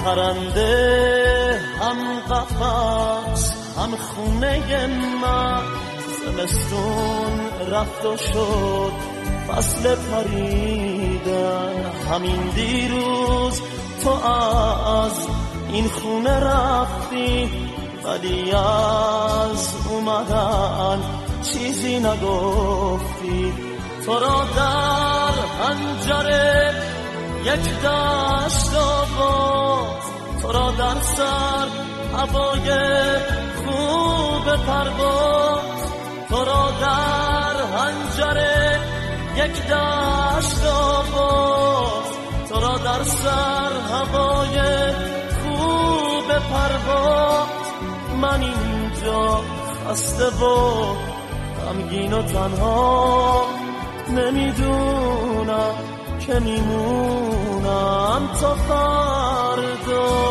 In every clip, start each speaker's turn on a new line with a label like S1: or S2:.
S1: پرنده هم قفس هم خونه من، زمستون رفت و شد فصل پریدن. همین دیروز تو از این خونه رفتی، ولی از اومدن چیزی نگفتی. تو را در حنجره یک دشت آواز، تو را در سر هوای خوب پرواز. تو را در حنجره یک دشت آواز، تو را در سر هوای خوب پرواز. من اینجا خسته و غمگین و تنها، نمیدونم که میمونم تا فردا.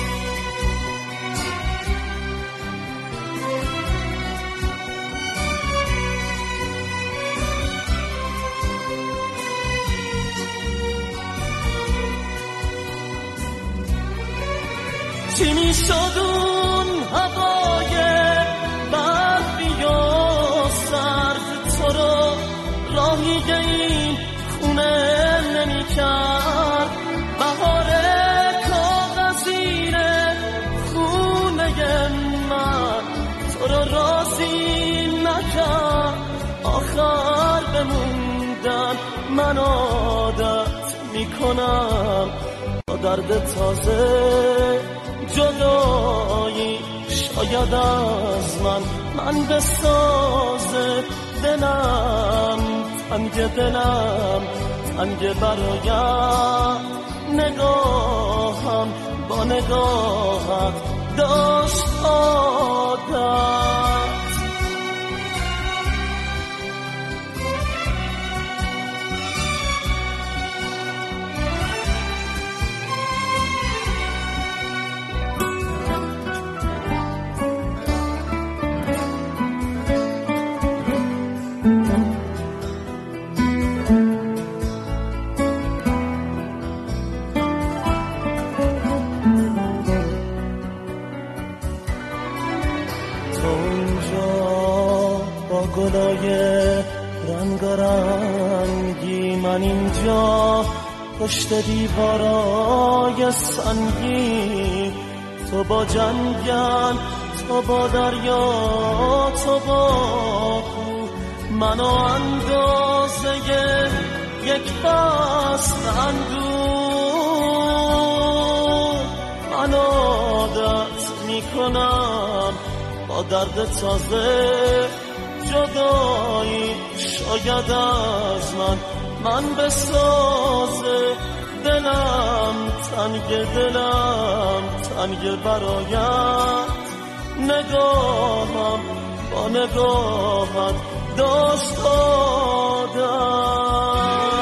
S1: چی میشد اون هوای برفی و سرد، تو رو راهی این خونه نمی کرد. بهار کاغذین خونه من تو رو راضی نکرد. آخر بموندن من عادت میکنم با درد تازه جدایی. شاید از من بسازه دلم، دلم تنگ برایم. نگاهم با نگاهت داشت عادت. گلای رنگارنگی، من اینجا پشت دیوارای سنگی. تو با جنگل، تو با دریا، تو با کوه، منو اندازه یک بست اندوه. من عادت میکنم با درد تازه جدایی. شاید از من بسازه دلم تنگ برایت. نگاهم با نگاهت داشت عادت.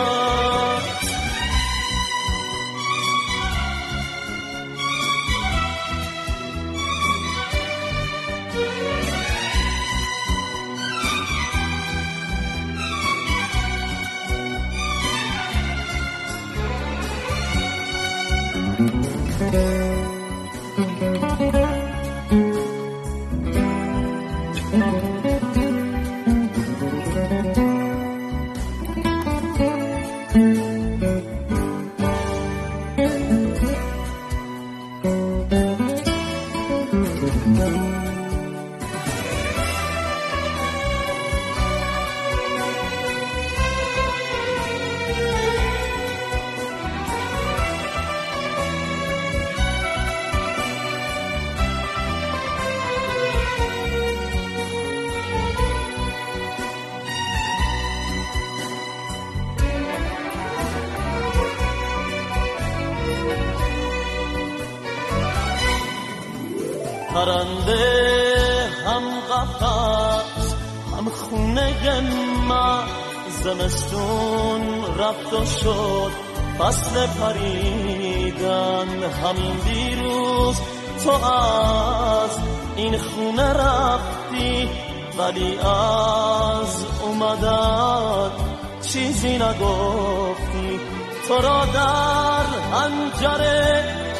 S1: پرنده هم قفس هم خونه من، زمستون رفت و شد فصل پریدن. همین دیروز تو از این خونه رفتی، ولی از اومدن چیزی نگفتی. تو را در حنجره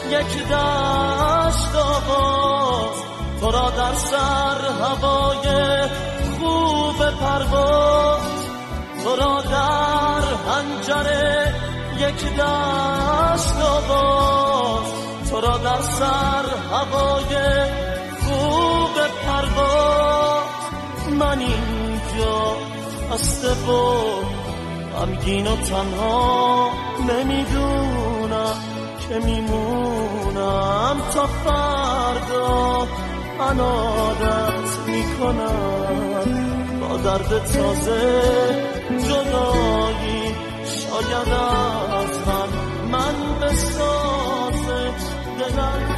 S1: یک دشت آواز، تو را در سر هوای خوب پرواز، تو را در حنجره یک دشت آواز، تو را در سر هوای خوب پرواز. من اینجا خسته و غمگین و تنها نمیدونم که میمونم تا فردا. من عادت میکنم با درد تازه جدایی، شاید از من بسازه دلم